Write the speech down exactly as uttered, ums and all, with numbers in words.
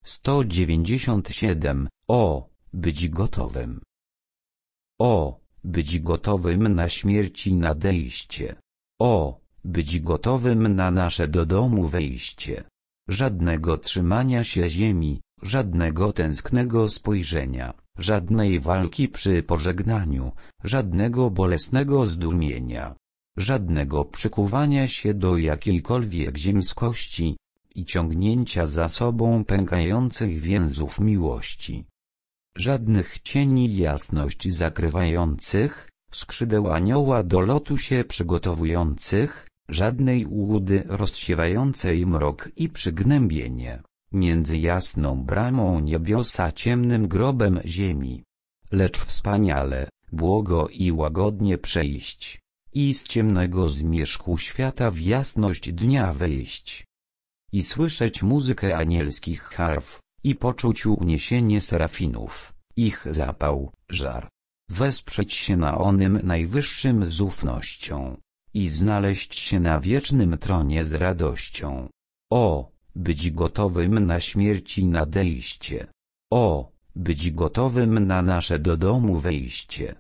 sto dziewięćdziesiąt siedem. O, być gotowym. O, być gotowym na śmierć i nadejście. O, być gotowym na nasze do domu wejście. Żadnego trzymania się ziemi, żadnego tęsknego spojrzenia, żadnej walki przy pożegnaniu, żadnego bolesnego zdumienia, żadnego przykuwania się do jakiejkolwiek ziemskości i ciągnięcia za sobą pękających więzów miłości. Żadnych cieni jasność zakrywających, skrzydeł anioła do lotu się przygotowujących, żadnej ułudy rozsiewającej mrok i przygnębienie, między jasną bramą niebiosa ciemnym grobem ziemi. Lecz wspaniale, błogo i łagodnie przejść, i z ciemnego zmierzchu świata w jasność dnia wejść. I słyszeć muzykę anielskich harf, i poczuć uniesienie serafinów, ich zapał, żar. Wesprzeć się na onym najwyższym z ufnością i znaleźć się na wiecznym tronie z radością. O, być gotowym na śmierć i nadejście. O, być gotowym na nasze do domu wejście.